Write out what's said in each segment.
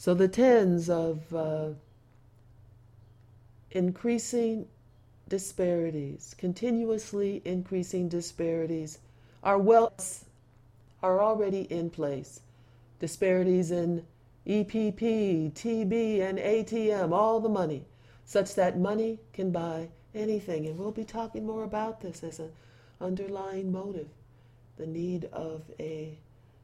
So the tens of increasing disparities, continuously increasing disparities, are already in place. Disparities in EPP, TB, and ATM, all the money, such that money can buy anything. And we'll be talking more about this as an underlying motive, the need of a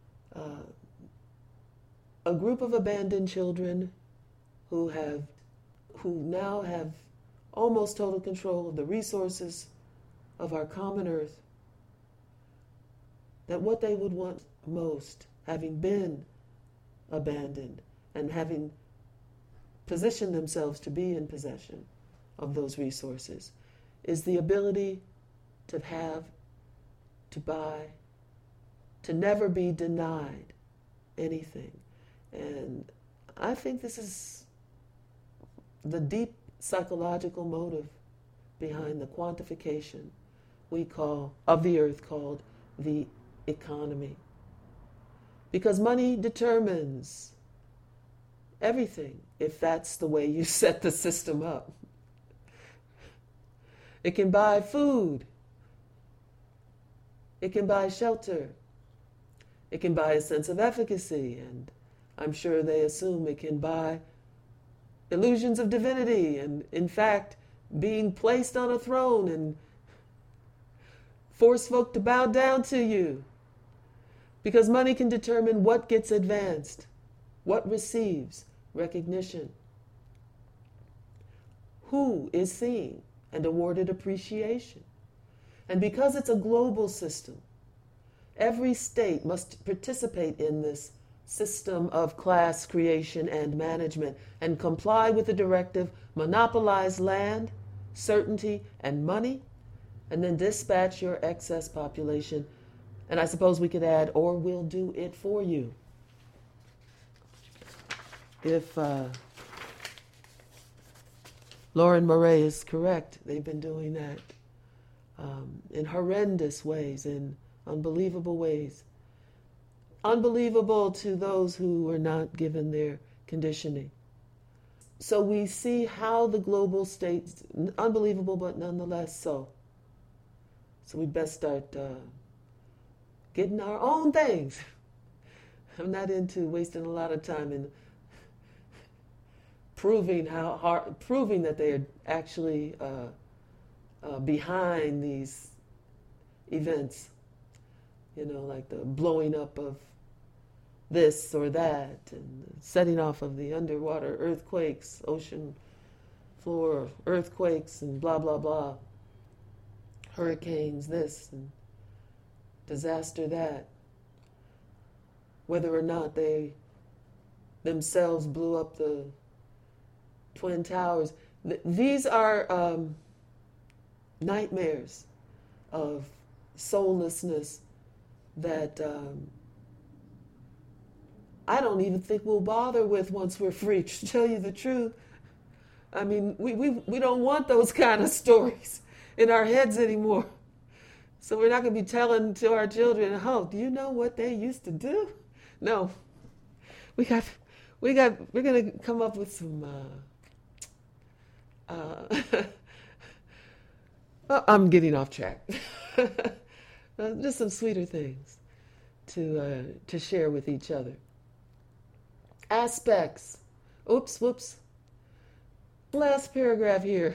group of abandoned children who now have almost total control of the resources of our common earth, that what they would want most, having been abandoned and having positioned themselves to be in possession of those resources, is the ability to have, to buy, to never be denied anything. And I think this is the deep psychological motive behind the quantification of the earth called the economy. Because money determines everything if that's the way you set the system up. It can buy food. It can buy shelter. It can buy a sense of efficacy, and I'm sure they assume it can buy illusions of divinity and, in fact, being placed on a throne and force folk to bow down to you. Because money can determine what gets advanced, what receives recognition, who is seen and awarded appreciation. And because it's a global system, every state must participate in this system of class creation and management and comply with the directive, monopolize land, certainty, and money, and then dispatch your excess population. And I suppose we could add, or we'll do it for you. If Lauren Murray is correct, they've been doing that in horrendous ways, in unbelievable ways. Unbelievable to those who were not given their conditioning. So we see how the global states, unbelievable but nonetheless so. So we best start getting our own things. I'm not into wasting a lot of time in proving that they are actually behind these events. You know, like the blowing up of this or that, and the setting off of the underwater earthquakes, ocean floor earthquakes, and blah, blah, blah. Hurricanes this, and disaster that. Whether or not they themselves blew up the Twin Towers. These are nightmares of soullessness that I don't even think we'll bother with once we're free, to tell you the truth. I mean, we don't want those kind of stories in our heads anymore. So we're not going to be telling to our children, oh, do you know what they used to do? No. We're going to come up with some, well, I'm getting off track. Just some sweeter things to share with each other. Aspects. Whoops. Last paragraph here.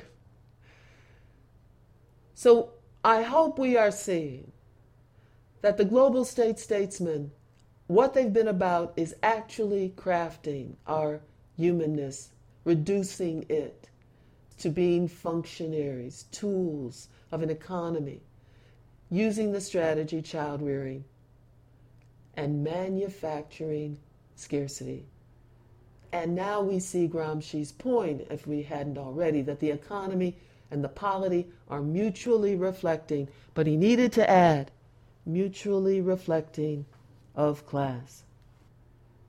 So I hope we are seeing that the global statesmen, what they've been about is actually crafting our humanness, reducing it to being functionaries, tools of an economy, using the strategy child rearing and manufacturing scarcity. And now we see Gramsci's point, if we hadn't already, that the economy and the polity are mutually reflecting, but he needed to add, mutually reflecting of class.